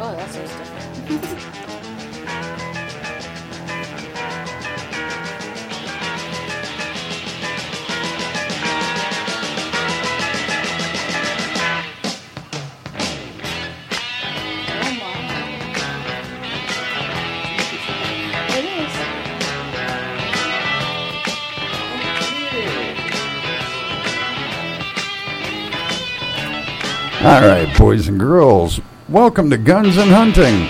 Oh, that sounds different. All right, boys and girls, welcome to Guns and Hunting.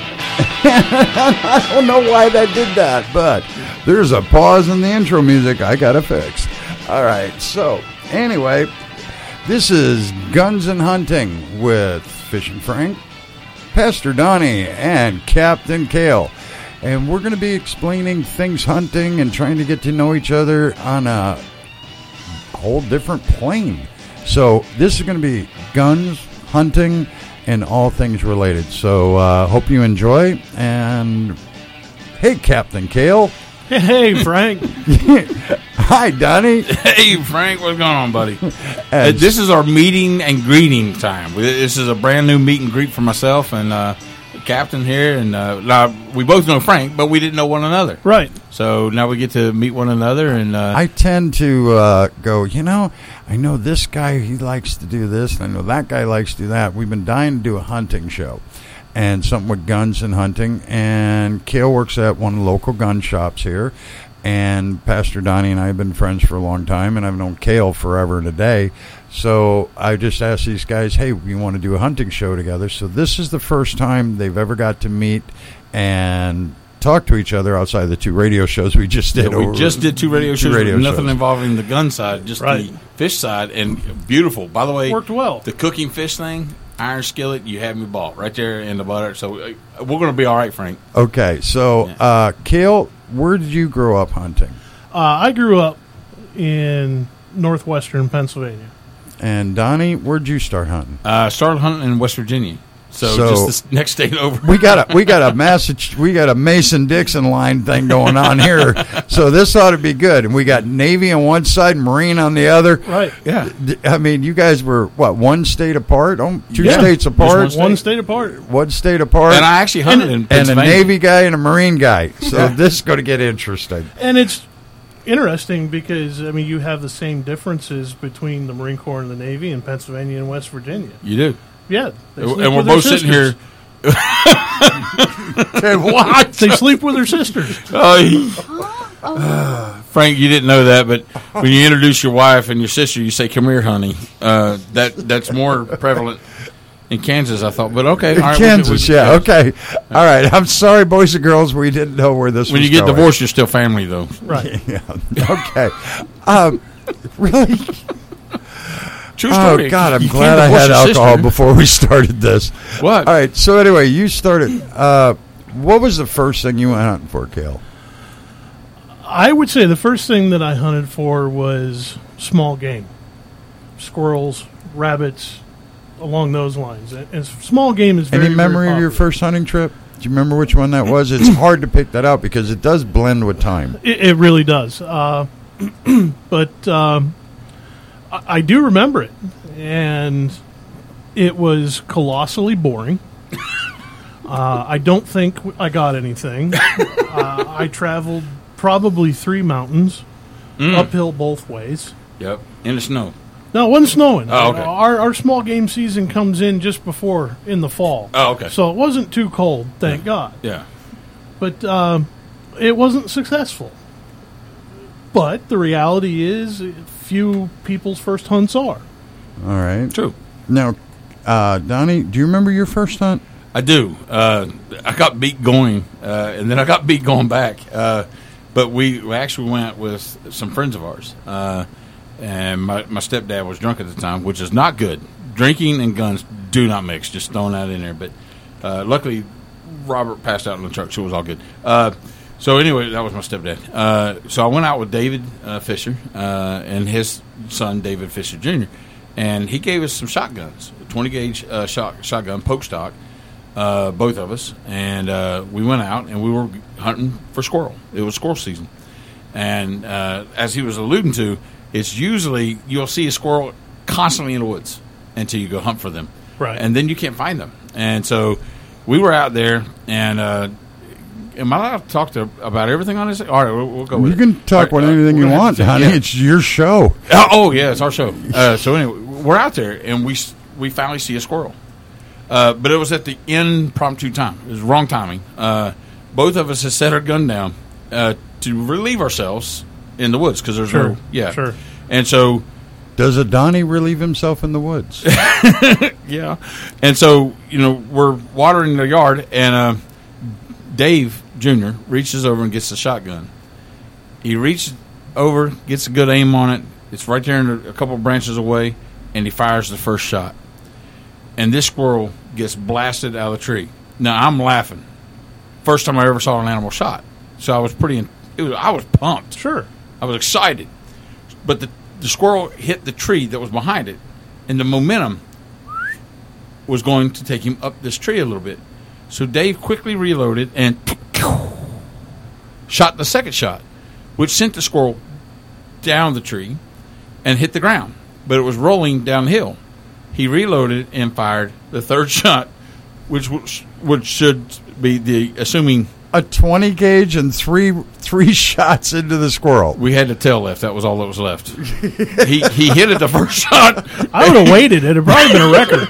I don't know why that did that, but there's a pause in the intro music I got to fix. All right, so anyway, this is Guns and Hunting with Fishing Frank, Pastor Donnie, and Captain Kale. And we're going to be explaining things hunting and trying to get to know each other on a whole different plane. So this is going to be guns, hunting, and all things related. So hope you enjoy. And hey, Captain Kale. Hey, Frank. Hi, Donnie. Hey, Frank. What's going on, buddy? This is our meeting and greeting time. This is a brand new meet and greet for myself and Captain here. And now we both know Frank, but we didn't know one another. Right. So now we get to meet one another. And I tend to go, I know this guy, he likes to do this, and I know that guy likes to do that. We've been dying to do a hunting show and something with guns and hunting. And Kale works at one of the local gun shops here. And Pastor Donnie and I have been friends for a long time, and I've known Kale forever and a day. So I just asked these guys, hey, we want to do a hunting show together. So this is the first time they've ever got to meet and talk to each other outside of the two radio shows we just did. We just did two radio shows. Nothing involving the gun side, just right. The fish side. And beautiful. By the way, worked well. The cooking fish thing, iron skillet, you had me bought right there in the butter. So we're going to be all right, Frank. Okay. So, Kale, where did you grow up hunting? I grew up in northwestern Pennsylvania. And Donnie, where'd you start hunting? Started hunting in West Virginia. So just the next state over. we got a Mason-Dixon line thing going on here. So this ought to be good. And we got Navy on one side, Marine on the other. Right. Yeah. I mean, you guys were one state apart? Two states apart? One state apart. One state apart. And I actually hunted in Pennsylvania. And a Navy guy and a Marine guy. So this is going to get interesting. And it's interesting because, you have the same differences between the Marine Corps and the Navy in Pennsylvania and West Virginia. You do. Yeah. And we're both sitting here. What? They sleep with their sisters. Frank, you didn't know that, but when you introduce your wife and your sister, you say, "Come here, honey." That's more prevalent in Kansas, I thought. But okay. All right, Kansas, okay. All right. I'm sorry, boys and girls. We didn't know where this was When you get divorced, you're still family, though. Right. Yeah. Okay. Really? True story. Oh, God, I'm You glad can't I had divorce your alcohol sister. before we started this. What? All right, so anyway, you started. What was the first thing you went hunting for, Kale? I would say the first thing that I hunted for was small game. Squirrels, rabbits, along those lines. And small game is very, Any memory very of your popular. first hunting trip? Do you remember which one that was? It's hard to pick that out because it does blend with time. It really does. But I do remember it, and it was colossally boring. I don't think I got anything. I traveled probably 3 mountains, uphill both ways. Yep. In the snow. No, it wasn't snowing. Oh, okay. Our small game season comes in just before in the fall. Oh, okay. So it wasn't too cold, thank God. Yeah. But it wasn't successful. But the reality is, few people's first hunts are. All right. True. Now, Donnie, do you remember your first hunt? I do. I got beat going, and then I got beat going back. But we actually went with some friends of ours. And my stepdad was drunk at the time, which is not good. Drinking and guns do not mix. Just throwing that in there. But luckily, Robert passed out in the truck, so it was all good. So anyway, that was my stepdad. So I went out with David Fisher and his son, David Fisher Jr., and he gave us some shotguns, a 20-gauge shotgun, poke stock, both of us. And we went out, and we were hunting for squirrel. It was squirrel season. And as he was alluding to, it's usually you'll see a squirrel constantly in the woods until you go hunt for them. Right. And then you can't find them. And so we were out there, and am I allowed to talk about everything on this? All right, we'll go with You can talk about anything you want, honey. Yeah. It's your show. Oh, yeah, it's our show. So anyway, we're out there, and we finally see a squirrel. But it was at the impromptu time. It was wrong timing. Both of us had set our gun down to relieve ourselves in the woods because there's Sure. no, yeah. Sure. And so, Does a Donnie relieve himself in the woods? yeah. And so, we're watering the yard, and Dave Jr. reaches over and gets the shotgun. He reaches over, gets a good aim on it. It's right there a couple branches away, and he fires the first shot. And this squirrel gets blasted out of the tree. Now, I'm laughing. First time I ever saw an animal shot. So I was I was pumped. Sure. I was excited. But the squirrel hit the tree that was behind it, and the momentum was going to take him up this tree a little bit. So Dave quickly reloaded and shot the second shot, which sent the squirrel down the tree and hit the ground. But it was rolling downhill. He reloaded and fired the third shot, which should be assuming A 20 gauge and three shots into the squirrel. we had the tail left. That was all that was left. he hit it the first shot. I would have waited. It'd have probably been a record.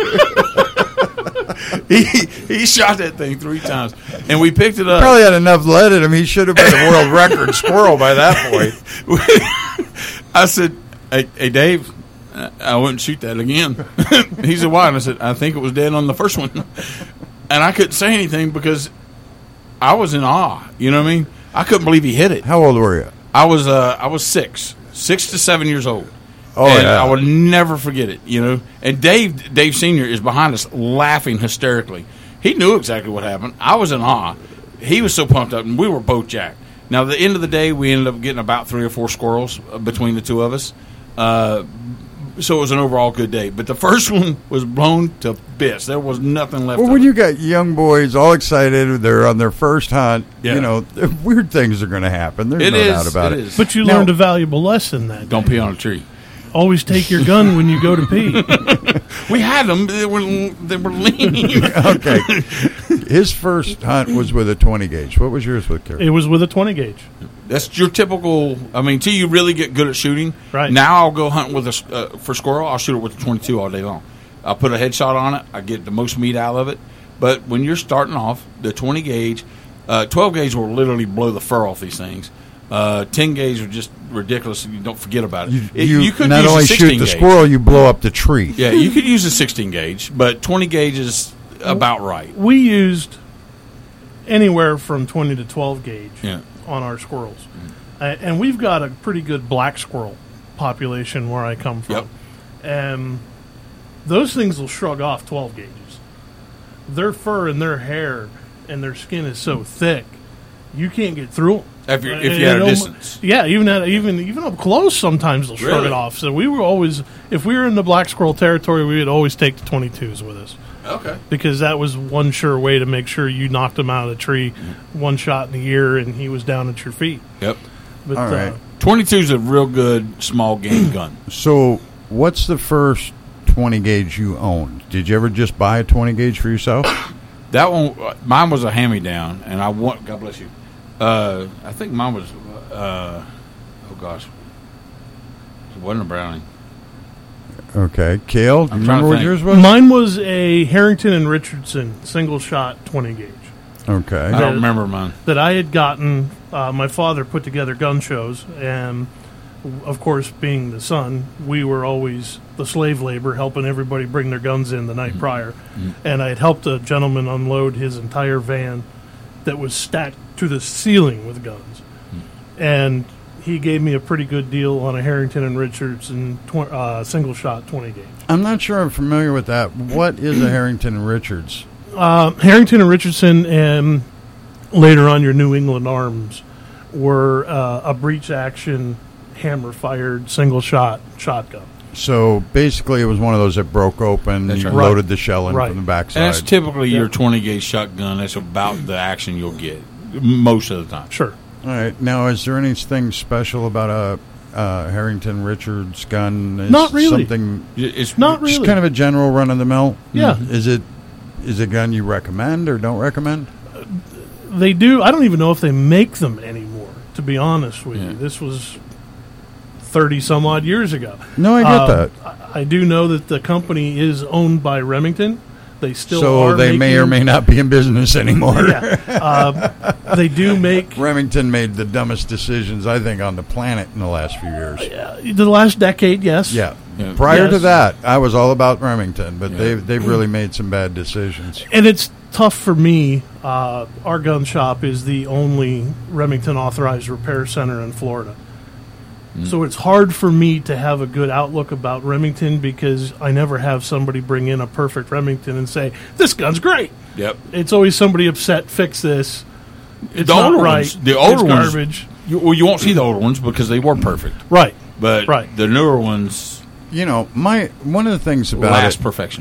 He shot that thing 3 times, and we picked it up. Probably had enough lead in him. He should have been a world record squirrel by that point. I said, hey Dave, I wouldn't shoot that again. He said, why? And I said, I think it was dead on the first one. And I couldn't say anything because I was in awe. You know what I mean? I couldn't believe he hit it. How old were you? I was 6 to 7 years old. Oh, and yeah. I would never forget it, And Dave Sr. is behind us laughing hysterically. He knew exactly what happened. I was in awe. He was so pumped up, and we were both jacked. Now, at the end of the day, we ended up getting about 3 or 4 squirrels between the two of us. So it was an overall good day. But the first one was blown to bits. There was nothing left Well, of when it. you got young boys all excited, they're on their first hunt, Yeah. weird things are going to happen. There's no doubt about it. is. But you Now- learned a valuable lesson that Don't day. pee on a tree. Always take your gun when you go to pee. We had them. They were lean. Okay. His first hunt was with a 20 gauge. What was yours with, Kerry? It was with a 20 gauge. That's your typical. I mean, till you really get good at shooting. Right. Now I'll go hunt with for squirrel. I'll shoot it with a 22 all day long. I'll put a headshot on it. I get the most meat out of it. But when you're starting off, the 20 gauge, 12 gauge will literally blow the fur off these things. 10 gauge are just ridiculous. You don't forget about it. You could not use only a 16 shoot the gauge. squirrel, you blow up the tree. Yeah, you could use a 16 gauge, but 20 gauge is about right. We used anywhere from 20 to 12 gauge Yeah. on our squirrels. And we've got a pretty good black squirrel population where I come from. Yep. And those things will shrug off 12 gauges. Their fur and their hair and their skin is so thick, you can't get through them. If you're at a distance. Yeah, even up close, sometimes they'll shrug Really? it off. So we were always, if we were in the black squirrel territory, we would always take the 22s with us. Okay. Because that was one sure way to make sure you knocked him out of the tree, one shot in the ear, and he was down at your feet. Yep. But, All right. 22 is a real good small game gun. So, what's the first 20 gauge you owned? Did you ever just buy a 20 gauge for yourself? That one, mine was a hand-me-down, and I want. God bless you. I think mine was. Oh gosh, it wasn't a Browning. Okay. Kale, do you I'm trying remember to what think. yours was? Mine was a Harrington and Richardson single shot 20 gauge Okay. I don't remember mine. that I had gotten. My father put together gun shows, and of course, being the son, we were always the slave labor helping everybody bring their guns in the night prior. And I had helped a gentleman unload his entire van that was stacked to the ceiling with guns. And he gave me a pretty good deal on a Harrington and Richardson single shot 20 gauge. I'm not sure I'm familiar with that. What is a Harrington and Richards? Harrington and Richardson, and later on your New England Arms, were a breech action hammer fired single shot shotgun. So basically, it was one of those that broke open. That's You right. loaded the shell in Right. from the And backside. that's typically your 20 gauge shotgun. That's about the action you'll get most of the time. Sure. All right. Now, is there anything special about a Harrington Richards gun? Is Not really. Something It's Not really. just kind of a general run of the mill. Yeah. Is it is a gun you recommend or don't recommend? They do. I don't even know if they make them anymore, to be honest with you. This was 30 some odd years ago. No, I get that. I do know that the company is owned by Remington. They still So are they may or may not be in business anymore. Yeah. They do make... Remington made the dumbest decisions, I think, on the planet in the last few years. the last decade, yes. Yeah. Prior to Yes. that, I was all about Remington, but they've really made some bad decisions. And it's tough for me. Our gun shop is the only Remington authorized repair center in Florida. So it's hard for me to have a good outlook about Remington because I never have somebody bring in a perfect Remington and say, this gun's great. Yep. It's always somebody upset, fix this. It's The not older right. ones- the older it's ones- garbage. You won't see the older ones because they were perfect. Right. But Right. the newer ones You know, one of the things about last it, perfection.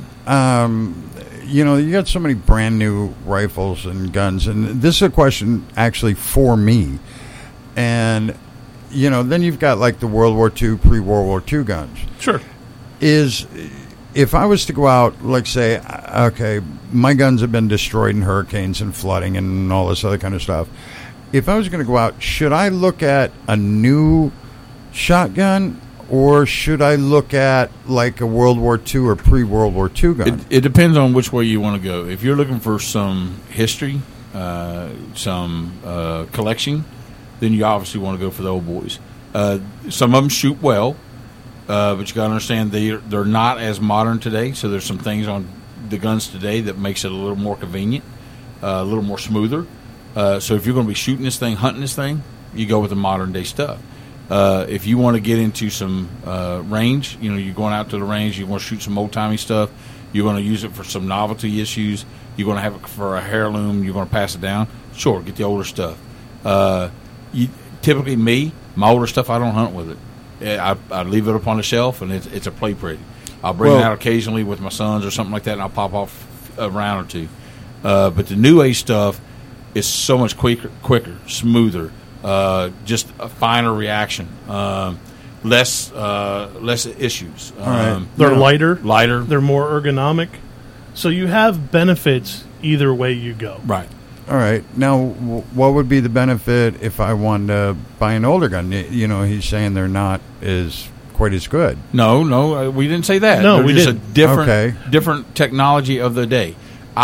you know, you got so many brand new rifles and guns, and this is a question actually for me. And, you know, then you've got like the World War II, pre-World War II guns. Sure. Is if I was to go out, like say, okay, my guns have been destroyed in hurricanes and flooding and all this other kind of stuff. If I was going to go out, should I look at a new shotgun or should I look at like a World War II or pre-World War II gun? It depends on which way you want to go. If you're looking for some history, some collection, then you obviously want to go for the old boys. Some of them shoot well, but you got to understand they're not as modern today. So there's some things on the guns today that makes it a little more convenient, a little more smoother. So if you're going to be shooting this thing, hunting this thing, you go with the modern day stuff. If you want to get into some range, you know, you're going out to the range, you want to shoot some old timey stuff. You're going to use it for some novelty issues. You're going to have it for a heirloom. You're going to pass it down. Sure, get the older stuff. Typically, my older stuff, I don't hunt with it. I leave it up on the shelf, and it's a play pretty. I'll bring it out occasionally with my sons or something like that, and I'll pop off a round or two. But the new age stuff is so much quicker, smoother, just a finer reaction, less issues. They're lighter. Lighter. They're more ergonomic. So you have benefits either way you go. Right. All right. Now, what would be the benefit if I wanted to buy an older gun? You know, he's saying they're not quite as good. No, we didn't say that. No, They're we just didn't. a different technology of the day.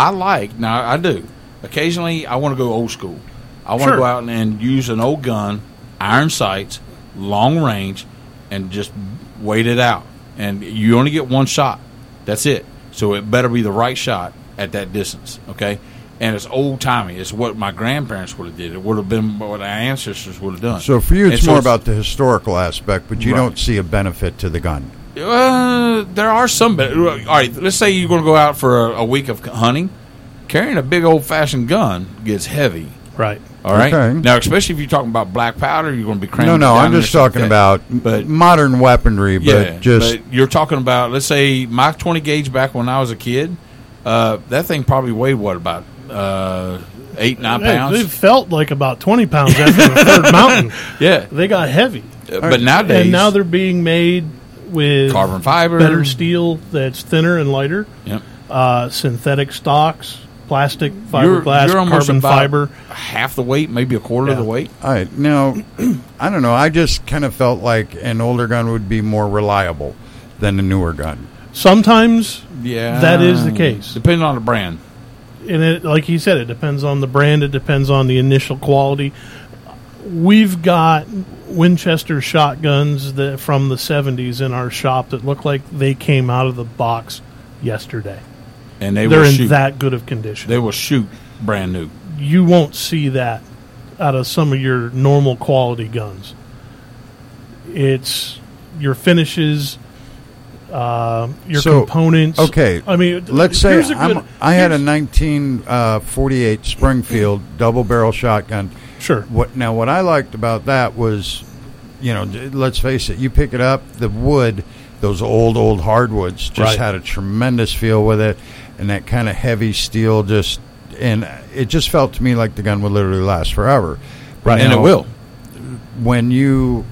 I do. Occasionally, I want to go old school. I want to go out and use an old gun, iron sights, long range, and just wait it out. And you only get one shot. That's it. So it better be the right shot at that distance, okay? And it's old-timey. It's what my grandparents would have did. It would have been what our ancestors would have done. So for you, it's more about the historical aspect, but you don't see a benefit to the gun. There are some. All right, let's say you're going to go out for a week of hunting. Carrying a big old-fashioned gun gets heavy. Right. All right. Okay. Now, especially if you're talking about black powder, you're going to be cramming. No, it down I'm there just stuff talking like that. about modern weaponry, but but you're talking about, let's say, my 20 gauge back when I was a kid. That thing probably weighed about 8-9 pounds. They felt like about 20 pounds after the third mountain. Yeah, They got heavy. but nowadays, And now they're being made with carbon fiber, better steel that's thinner and lighter, Yep. synthetic stocks, plastic, You're fiberglass, almost carbon about fiber. half the weight, maybe a quarter of the weight. all right. Now, I don't know. I just kind of felt like an older gun would be more reliable than a newer gun. Sometimes Yeah, that is the case. depending on the brand. And it, like he said, it depends on the brand. It depends on the initial quality. We've got Winchester shotguns that from the 70s in our shop that look like they came out of the box yesterday. And they're They're in shoot. that good of condition. They will shoot brand new. You won't see that out of some of your normal quality guns. It's your finishes, your components. Okay, I mean, let's say here's a good- I had a here's- 1948 Springfield double-barrel shotgun. Sure. What I liked about that was, you know, let's face it, you pick it up, the wood, those old hardwoods just had a tremendous feel with it, and that kind of heavy steel and it just felt to me like the gun would literally last forever. Right, and it will. When you,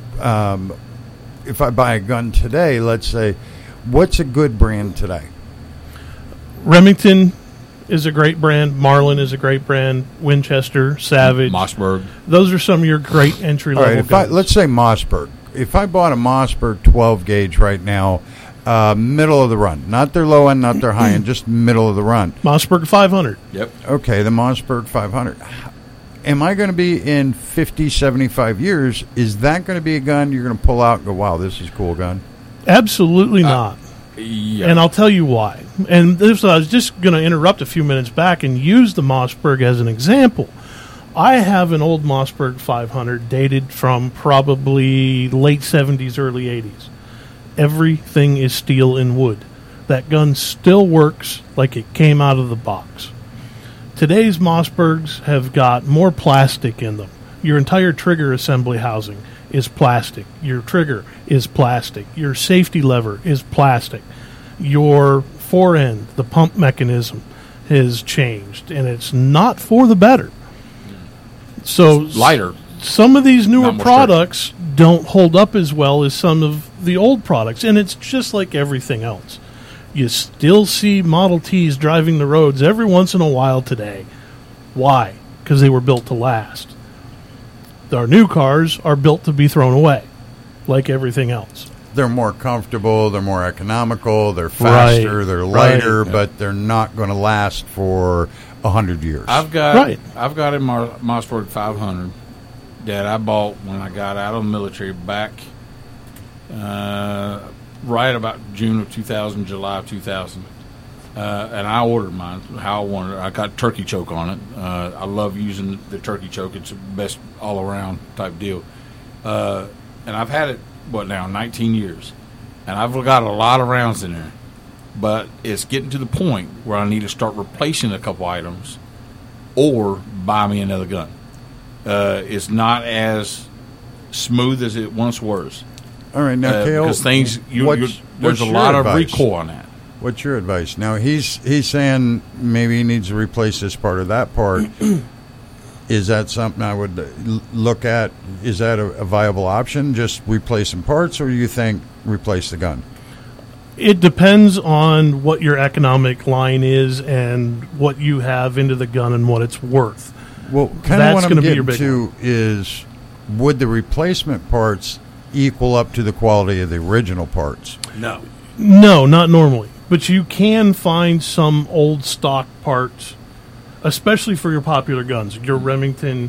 if I buy a gun today, let's say, what's a good brand today? Remington is a great brand. Marlin is a great brand. Winchester, Savage. Mossberg. Those are some of your great entry-level All right, guns. let's say Mossberg. If I bought a Mossberg 12 gauge right now, middle of the run, not their low end, not their high end, just middle of the run. Mossberg 500. Yep. Okay, the Mossberg 500. Am I going to be in 50, 75 years? Is that going to be a gun you're going to pull out and go, wow, this is a cool gun? Absolutely not. Yeah. And I'll tell you why. And this, I was just going to interrupt a few minutes back and use the Mossberg as an example. I have an old Mossberg 500 dated from probably late 70s, early 80s. Everything is steel and wood. That gun still works like it came out of the box. Today's Mossbergs have got more plastic in them. Your entire trigger assembly housing is plastic. Your trigger is plastic. Your safety lever is plastic. Your forend, the pump mechanism, has changed, and it's not for the better. So It's lighter. some of these newer Not more products don't hold up as well as some of the old products, and it's just like everything else. You still see Model Ts driving the roads every once in a while today. Why? Because they were built to last. Our new cars are built to be thrown away, like everything else. They're more comfortable, they're more economical, they're faster, Right, they're right. lighter, but they're not going to last for 100 years. I've got Right. a Mossberg 500 that I bought when I got out of the military back right about June of 2000, July of 2000. And I ordered mine how I wanted it. I got turkey choke on it. I love using the turkey choke. It's the best all-around type deal. And I've had it, 19 years. And I've got a lot of rounds in there. But it's getting to the point where I need to start replacing a couple items or buy me another gun. It's not as smooth as it once was. All right, now, Cale, because things, what's there's a your lot of advice? recoil on that. What's your advice? Now, he's saying maybe he needs to replace this part or that part. Is that something I would look at? Is that a viable option, just replace some parts, or do you think replace the gun? It depends on what your economic line is and what you have into the gun and what it's worth. Well, kind of That's what I'm gonna be your getting big to is, would the replacement parts equal up to the quality of the original parts? No. No, not normally. But you can find some old stock parts, especially for your popular guns. Your Remington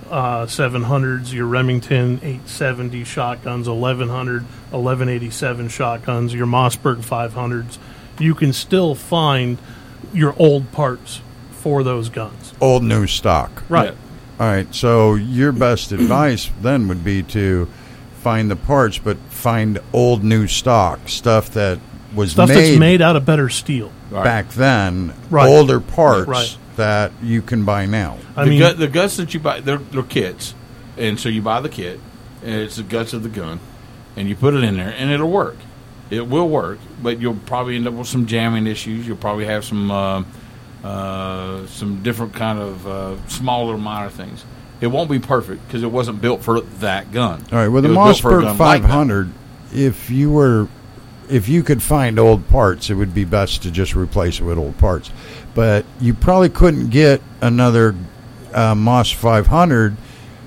700s, your Remington 870 shotguns, 1100, 1187 shotguns, your Mossberg 500s. You can still find your old parts for those guns. Old new stock. Right. Yeah. All right, so your best advice then would be to find the parts, but find old new stock, stuff that was Stuff that's made out of better steel. back then, Right. older parts Right. that you can buy now. I mean, The guts that you buy, they're kits. And so you buy the kit, and it's the guts of the gun, and you put it in there, and it'll work. It will work, but you'll probably end up with some jamming issues. You'll probably have some different kind of small little minor things. It won't be perfect because it wasn't built for that gun. All right, with the It was built for a Mossberg gun like that. 500, if you could find old parts, it would be best to just replace it with old parts. But you probably couldn't get another Moss 500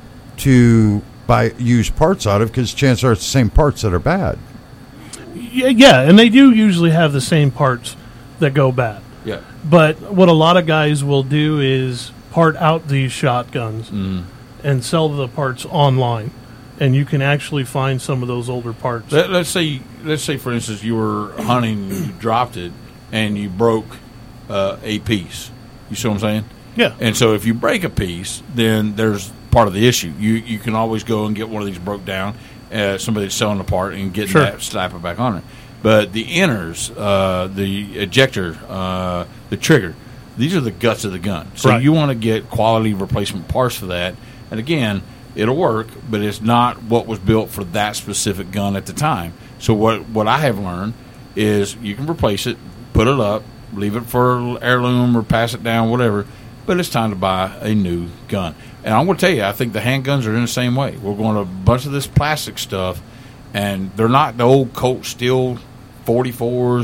to buy used parts out of, because chances are it's the same parts that are bad. yeah, and they do usually have the same parts that go bad. Yeah. But what a lot of guys will do is part out these shotguns and sell the parts online, and you can actually find some of those older parts. Let's say, for instance, you were hunting, you dropped it, and you broke a piece. You see what I'm saying? Yeah. And so if you break a piece, then there's part of the issue. You can always go and get one of these broke down, somebody that's selling the part, and get Sure. that, slap it back on it. But the inners, the ejector, the trigger, these are the guts of the gun. So Right. you want to get quality replacement parts for that. And again, it'll work, but it's not what was built for that specific gun at the time. So what I have learned is you can replace it, put it up, leave it for heirloom or pass it down, whatever, but it's time to buy a new gun. And I'm going to tell you, I think the handguns are in the same way. We're going to a bunch of this plastic stuff, and they're not the old Colt Steel 44s.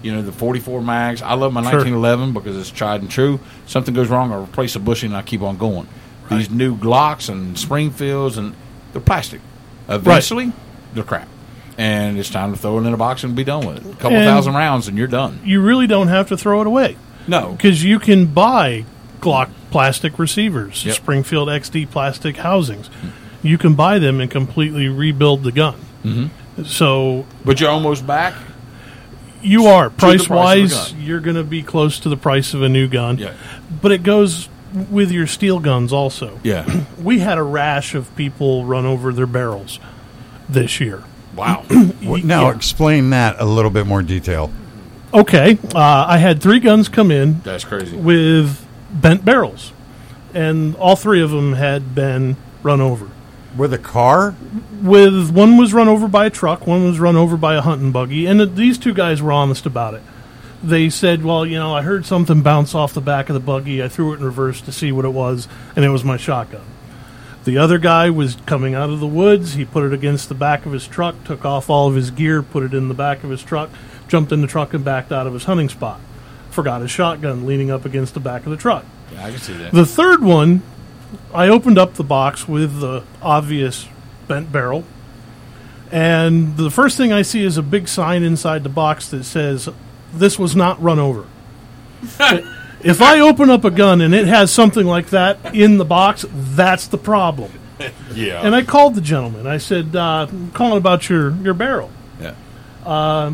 the 44 mags. I love my Sure. 1911 because it's tried and true. Something goes wrong, I replace a bushing and I keep on going. Right. These new Glocks and Springfields, and they're plastic. Eventually, they're crap. And it's time to throw it in a box and be done with it. A couple And thousand rounds and you're done. You really don't have to throw it away. No. Because you can buy Glock plastic receivers, Yep. Springfield XD plastic housings. You can buy them and completely rebuild the gun. Mm-hmm. So But you're almost back. you are. price of a Price-wise, gun. you're going to be close to the price of a new gun. Yeah. But it goes with your steel guns also. Yeah. We had a rash of people run over their barrels this year. Wow. Now, Yeah. explain that a little bit more detail. Okay, I had 3 guns come in That's crazy. with bent barrels, and all 3 of them had been run over. With a car? With one was run over by a truck, one was run over by a hunting buggy, and these 2 guys were honest about it. They said, well, I heard something bounce off the back of the buggy. I threw it in reverse to see what it was, and it was my shotgun. The other guy was coming out of the woods. He put it against the back of his truck, took off all of his gear, put it in the back of his truck, jumped in the truck and backed out of his hunting spot. Forgot his shotgun leaning up against the back of the truck. Yeah, I can see that. The third one, I opened up the box with the obvious bent barrel, and the first thing I see is a big sign inside the box that says, "This was not run over." If I open up a gun and it has something like that in the box, that's the problem. Yeah. And I called the gentleman. I said, I'm calling about your barrel. Yeah.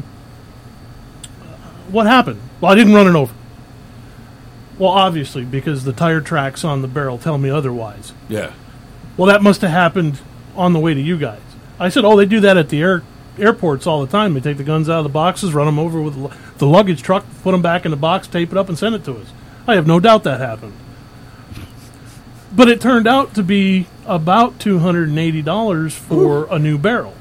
What happened? Well, I didn't run it over. Well, obviously, because the tire tracks on the barrel tell me otherwise. Yeah. Well, that must have happened on the way to you guys. I said, oh, they do that at the airports all the time. They take the guns out of the boxes, run them over with the luggage truck, put them back in the box, tape it up, and send it to us. I have no doubt that happened. But it turned out to be about $280 for a new barrel.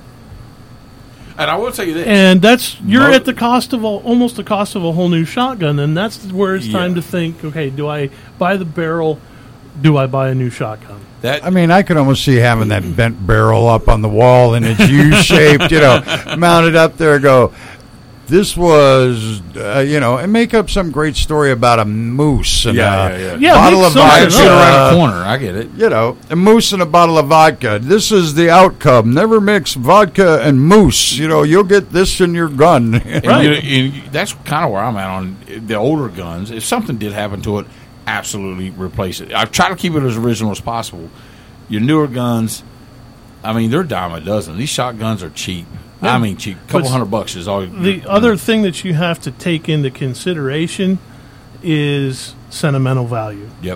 And I will tell you this. And you're at the cost of almost the cost of a whole new shotgun, and that's where it's time to think, okay, do I buy the barrel? Do I buy a new shotgun? I mean, I could almost see having that bent barrel up on the wall and it's U-shaped, mounted up there. Go, this was, and make up some great story about a moose and Yeah, bottle of make something vodka. sit around a corner. I get it. A moose and a bottle of vodka. This is the outcome. Never mix vodka and moose. You'll get this in your gun. And Right. that's kind of where I'm at on the older guns. If something did happen to it, absolutely replace it. I try to keep it as original as possible. Your newer guns, I mean, they're a dime a dozen. These shotguns are cheap. Yeah. I mean, cheap. A couple $100 is all. The other thing that you have to take into consideration is sentimental value. Yep.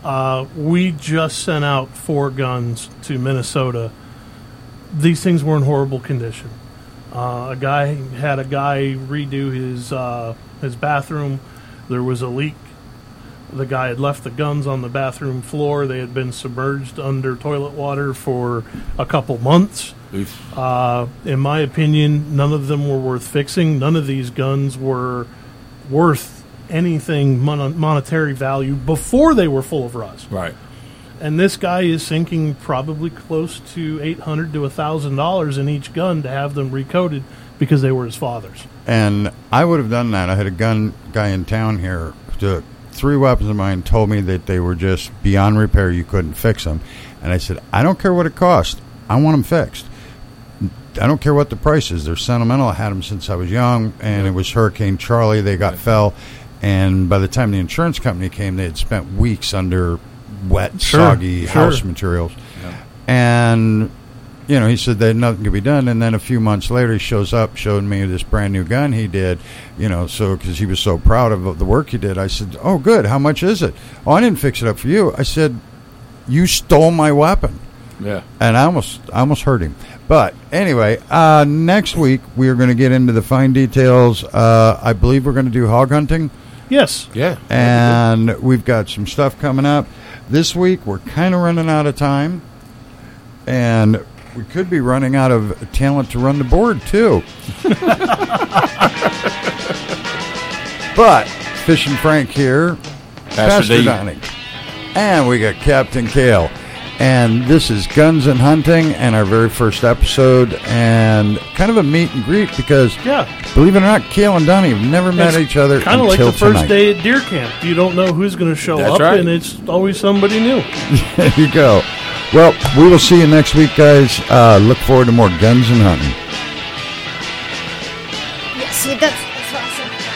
We just sent out 4 guns to Minnesota. These things were in horrible condition. A guy had a guy redo his bathroom. There was a leak. The guy had left the guns on the bathroom floor. They had been submerged under toilet water for a couple months. Oof. In my opinion, none of them were worth fixing. None of these guns were worth anything monetary value before they were full of rust. Right. And this guy is sinking probably close to $800 to $1,000 in each gun to have them recoated because they were his father's. And I would have done that. I had a gun guy in town here. 3 weapons of mine told me that they were just beyond repair. You couldn't fix them. And I said, I don't care what it costs. I want them fixed. I don't care what the price is. They're sentimental. I had them since I was young, and it was Hurricane Charlie. They got fell. And by the time the insurance company came, they had spent weeks under wet, soggy house materials. Yeah. And, he said that nothing could be done. And then a few months later, he shows up, showed me this brand new gun he did, so because he was so proud of the work he did. I said, oh, good. How much is it? Oh, I didn't fix it up for you. I said, you stole my weapon. Yeah. And I almost hurt him. But anyway, next week, we are going to get into the fine details. I believe we're going to do hog hunting. Yes. Yeah. And we've got some stuff coming up. This week, we're kind of running out of time. And we could be running out of talent to run the board, too. But Fishing Frank here. Pastor D. Donnie. And we got Captain Kale. And this is Guns and Hunting and our very first episode, and kind of a meet and greet because, believe it or not, Cale and Donnie have never met each other kind of until like the first tonight. day at deer camp. You don't know who's going to show That's up, right. and it's always somebody new. There you go. Well, we will see you next week, guys. Look forward to more Guns and Hunting. Yeah, see, that's awesome.